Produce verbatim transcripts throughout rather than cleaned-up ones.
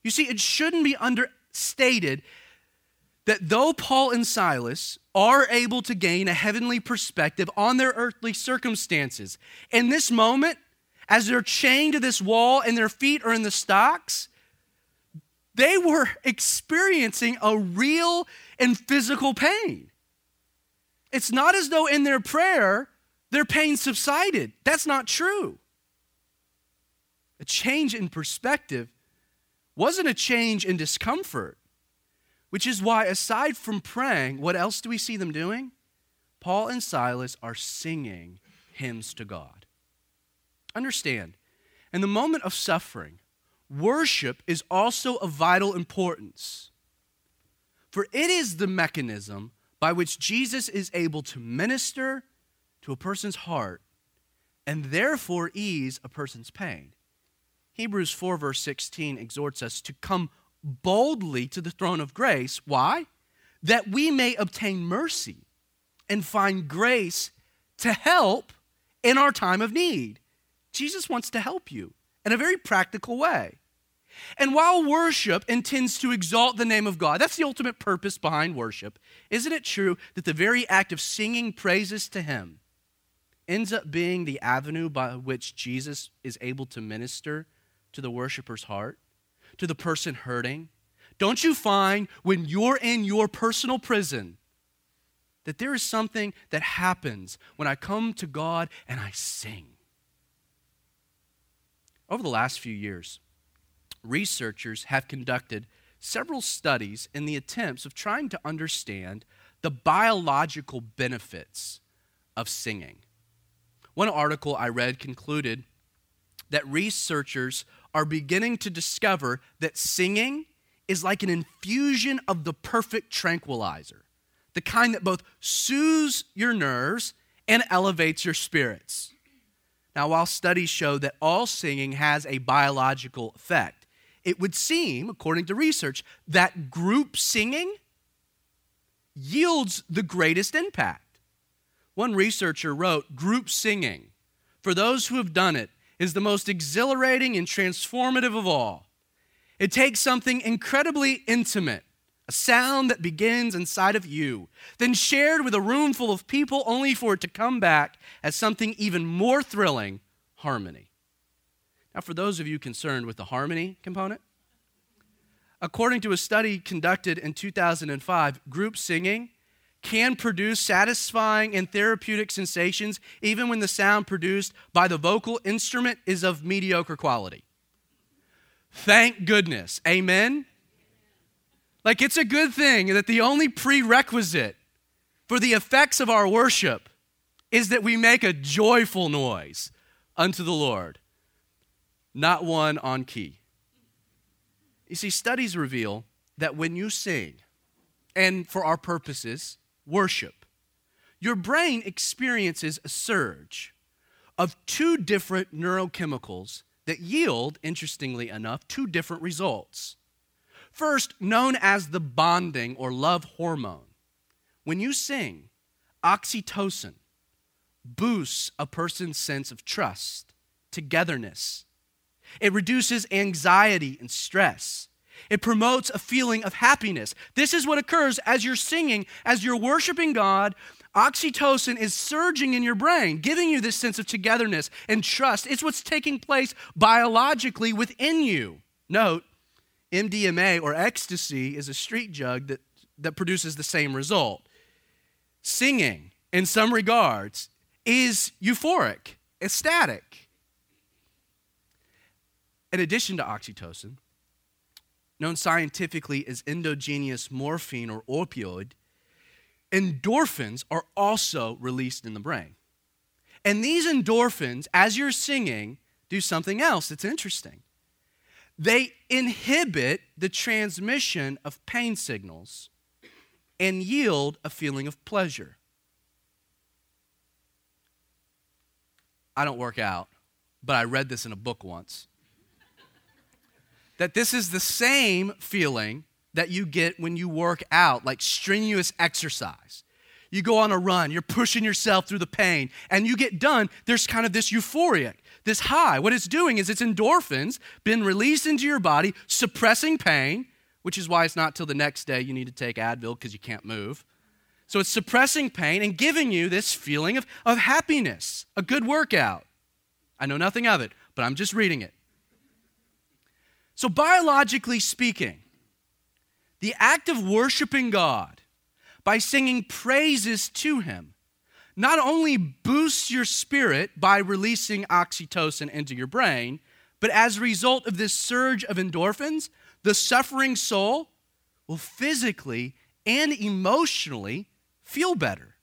You see, it shouldn't be understated that though Paul and Silas are able to gain a heavenly perspective on their earthly circumstances, in this moment, as they're chained to this wall and their feet are in the stocks, they were experiencing a real and physical pain. It's not as though in their prayer, their pain subsided. That's not true. A change in perspective wasn't a change in discomfort, which is why, aside from praying, what else do we see them doing? Paul and Silas are singing hymns to God. Understand, in the moment of suffering, worship is also of vital importance, for it is the mechanism by which Jesus is able to minister to a person's heart and therefore ease a person's pain. Hebrews four verse sixteen exhorts us to come boldly to the throne of grace. Why? That we may obtain mercy and find grace to help in our time of need. Jesus wants to help you in a very practical way. And while worship intends to exalt the name of God, that's the ultimate purpose behind worship, isn't it true that the very act of singing praises to Him ends up being the avenue by which Jesus is able to minister to the worshiper's heart, to the person hurting? Don't you find when you're in your personal prison that there is something that happens when I come to God and I sing? Over the last few years, researchers have conducted several studies in the attempts of trying to understand the biological benefits of singing. One article I read concluded that researchers are beginning to discover that singing is like an infusion of the perfect tranquilizer, the kind that both soothes your nerves and elevates your spirits. Now, while studies show that all singing has a biological effect, it would seem, according to research, that group singing yields the greatest impact. One researcher wrote, "Group singing, for those who have done it, is the most exhilarating and transformative of all. It takes something incredibly intimate, a sound that begins inside of you, then shared with a room full of people only for it to come back as something even more thrilling, harmony." Now, for those of you concerned with the harmony component, according to a study conducted in two thousand five, group singing can produce satisfying and therapeutic sensations even when the sound produced by the vocal instrument is of mediocre quality. Thank goodness. Amen? Like, it's a good thing that the only prerequisite for the effects of our worship is that we make a joyful noise unto the Lord, not one on key. You see, studies reveal that when you sing, and for our purposes, worship, your brain experiences a surge of two different neurochemicals that yield, interestingly enough, two different results. First, known as the bonding or love hormone. When you sing, oxytocin boosts a person's sense of trust, togetherness. It reduces anxiety and stress. It promotes a feeling of happiness. This is what occurs as you're singing, as you're worshiping God. Oxytocin is surging in your brain, giving you this sense of togetherness and trust. It's what's taking place biologically within you. Note, M D M A or ecstasy is a street drug that, that produces the same result. Singing, in some regards, is euphoric, ecstatic. In addition to oxytocin, known scientifically as endogenous morphine or opioid, endorphins are also released in the brain. And these endorphins, as you're singing, do something else that's interesting. They inhibit the transmission of pain signals and yield a feeling of pleasure. I don't work out, but I read this in a book once. That this is the same feeling that you get when you work out, like strenuous exercise. You go on a run, you're pushing yourself through the pain, and you get done, there's kind of this euphoria, this high. What it's doing is it's endorphins been released into your body, suppressing pain, which is why it's not till the next day you need to take Advil because you can't move. So it's suppressing pain and giving you this feeling of, of happiness, a good workout. I know nothing of it, but I'm just reading it. So biologically speaking, the act of worshiping God by singing praises to him not only boosts your spirit by releasing oxytocin into your brain, but as a result of this surge of endorphins, the suffering soul will physically and emotionally feel better.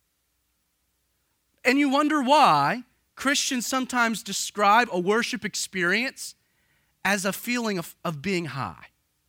And you wonder why Christians sometimes describe a worship experience as a feeling of, of being high.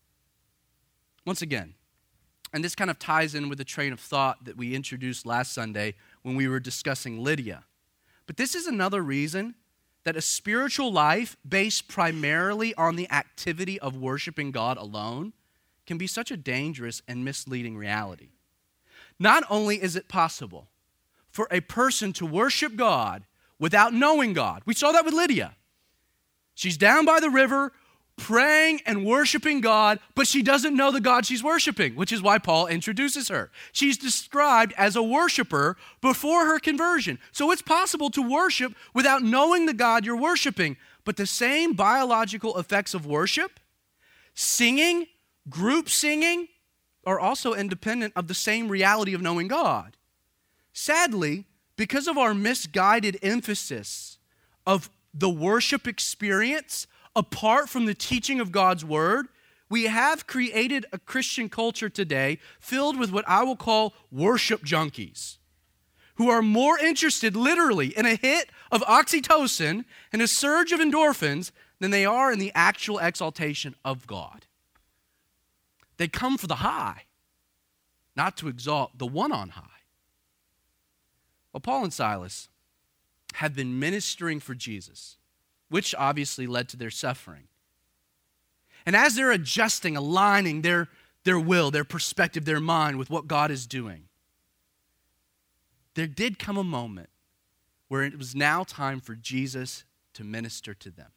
Once again, and this kind of ties in with the train of thought that we introduced last Sunday when we were discussing Lydia. But this is another reason that a spiritual life based primarily on the activity of worshiping God alone can be such a dangerous and misleading reality. Not only is it possible for a person to worship God without knowing God. We saw that with Lydia. She's down by the river praying and worshiping God, but she doesn't know the God she's worshiping, which is why Paul introduces her. She's described as a worshiper before her conversion. So it's possible to worship without knowing the God you're worshiping. But the same biological effects of worship, singing, group singing, are also independent of the same reality of knowing God. Sadly, because of our misguided emphasis of the worship experience apart from the teaching of God's word, we have created a Christian culture today filled with what I will call worship junkies, who are more interested literally in a hit of oxytocin and a surge of endorphins than they are in the actual exaltation of God. They come for the high, not to exalt the one on high. Well, Paul and Silas have been ministering for Jesus, which obviously led to their suffering. And as they're adjusting, aligning their, their will, their perspective, their mind with what God is doing, there did come a moment where it was now time for Jesus to minister to them.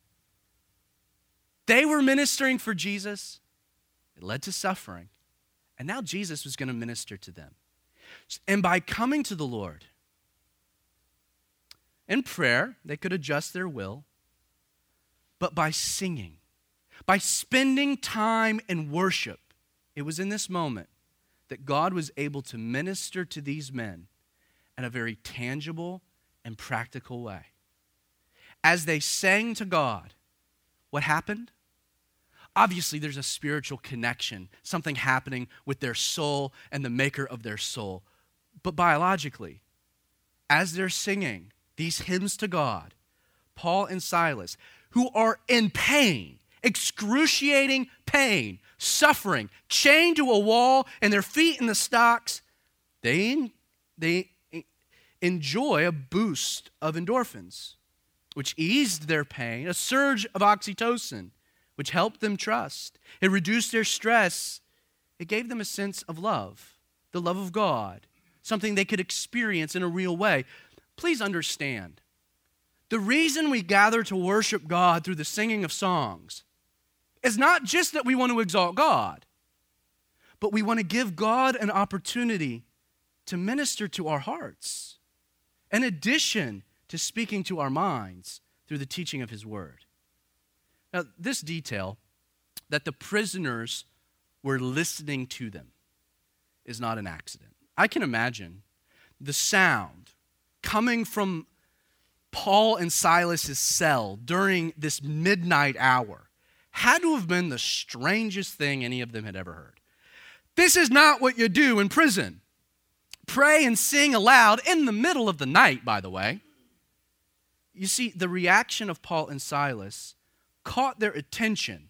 They were ministering for Jesus. It led to suffering. And now Jesus was going to minister to them. And by coming to the Lord in prayer, they could adjust their will. But by singing, by spending time in worship, it was in this moment that God was able to minister to these men in a very tangible and practical way. As they sang to God, what happened? Obviously, there's a spiritual connection, something happening with their soul and the maker of their soul. But biologically, as they're singing these hymns to God, Paul and Silas, who are in pain, excruciating pain, suffering, chained to a wall and their feet in the stocks, they, they enjoy a boost of endorphins, which eased their pain, a surge of oxytocin, which helped them trust. It reduced their stress. It gave them a sense of love, the love of God, something they could experience in a real way. Please understand, the reason we gather to worship God through the singing of songs is not just that we want to exalt God, but we want to give God an opportunity to minister to our hearts, in addition to speaking to our minds through the teaching of his word. Now, this detail, that the prisoners were listening to them, is not an accident. I can imagine the sound coming from Paul and Silas's cell during this midnight hour had to have been the strangest thing any of them had ever heard. This is not what you do in prison. Pray and sing aloud in the middle of the night, by the way. You see, the reaction of Paul and Silas caught their attention,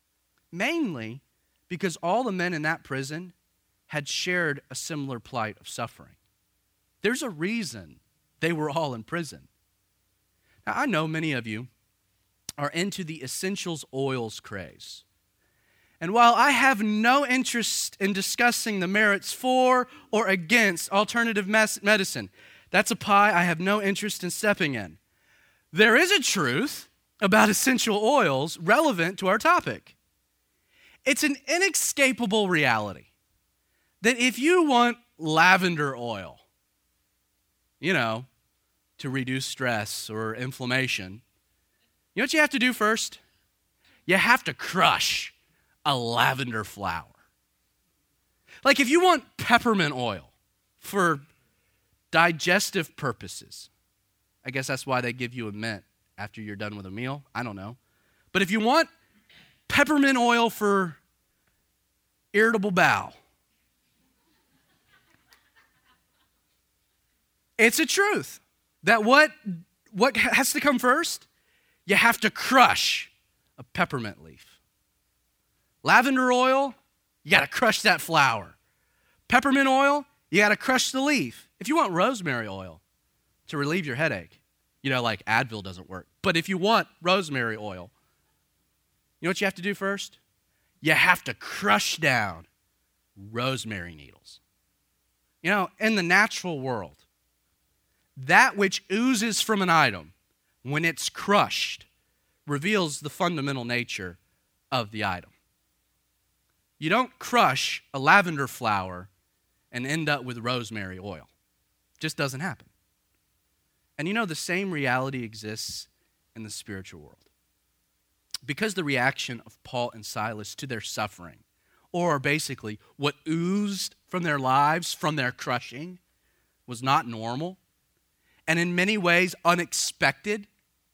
mainly because all the men in that prison had shared a similar plight of suffering. There's a reason they were all in prison. Now, I know many of you are into the essentials oils craze. And while I have no interest in discussing the merits for or against alternative medicine, that's a pie I have no interest in stepping in. there is a truth about essential oils relevant to our topic. It's an inescapable reality that if you want lavender oil, you know, to reduce stress or inflammation, you know what you have to do first? You have to crush a lavender flower. Like if you want peppermint oil for digestive purposes, I guess that's why they give you a mint after you're done with a meal. I don't know. But if you want peppermint oil for irritable bowel, it's a truth that what, what has to come first? You have to crush a peppermint leaf. Lavender oil, you got to crush that flower. Peppermint oil, you got to crush the leaf. If you want rosemary oil to relieve your headache, you know, like Advil doesn't work. But if you want rosemary oil, you know what you have to do first? You have to crush down rosemary needles. You know, in the natural world, that which oozes from an item, when it's crushed, reveals the fundamental nature of the item. You don't crush a lavender flower and end up with rosemary oil. It just doesn't happen. And you know, the same reality exists in the spiritual world. Because the reaction of Paul and Silas to their suffering, or basically what oozed from their lives, from their crushing, was not normal, and in many ways unexpected,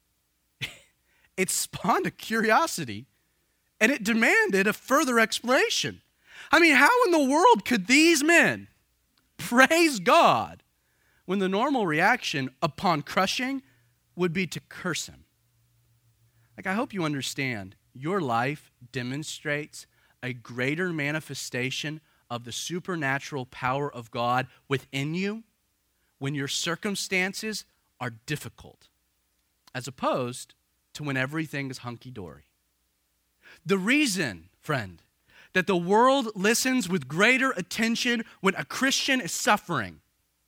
it spawned a curiosity, and it demanded a further explanation. I mean, how in the world could these men praise God when the normal reaction upon crushing would be to curse him? Like, I hope you understand, your life demonstrates a greater manifestation of the supernatural power of God within you when your circumstances are difficult, as opposed to when everything is hunky-dory. The reason, friend, that the world listens with greater attention when a Christian is suffering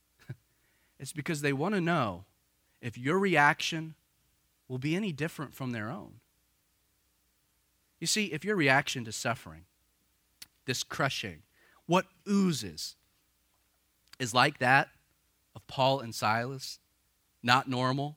is because they want to know if your reaction will be any different from their own. You see, if your reaction to suffering, this crushing, what oozes, is like that of Paul and Silas, not normal,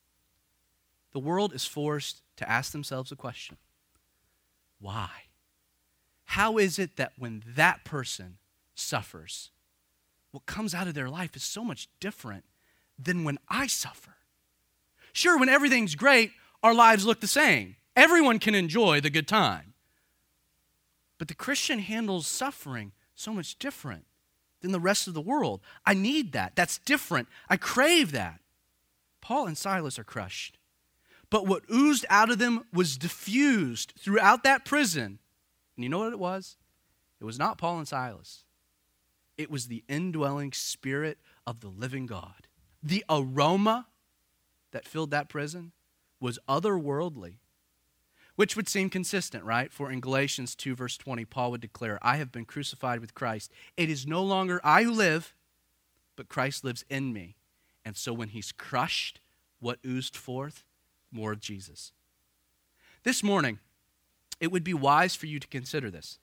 the world is forced to ask themselves a question. Why? How is it that when that person suffers, what comes out of their life is so much different than when I suffer? Sure, when everything's great, our lives look the same. Everyone can enjoy the good time. But the Christian handles suffering so much different than the rest of the world. I need that. That's different. I crave that. Paul and Silas are crushed. But what oozed out of them was diffused throughout that prison. And you know what it was? It was not Paul and Silas. It was the indwelling Spirit of the living God. The aroma that filled that prison was otherworldly, which would seem consistent, right? For in Galatians two, verse twenty, Paul would declare, I have been crucified with Christ. It is no longer I who live, but Christ lives in me. And so when he's crushed, what oozed forth? More of Jesus. This morning, it would be wise for you to consider this.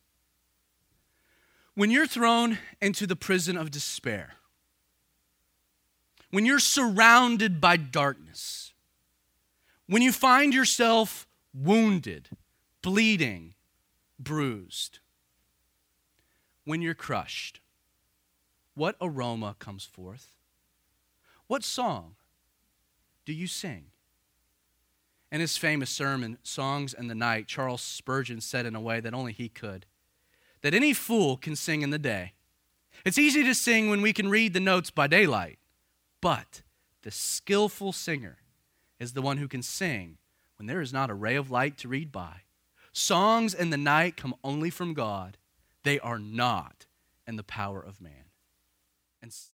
When you're thrown into the prison of despair, when you're surrounded by darkness, when you find yourself wounded, bleeding, bruised, when you're crushed, what aroma comes forth? What song do you sing? In his famous sermon, Songs in the Night, Charles Spurgeon said in a way that only he could, that any fool can sing in the day. It's easy to sing when we can read the notes by daylight, but the skillful singer is the one who can sing when there is not a ray of light to read by. Songs in the night come only from God. They are not in the power of man. And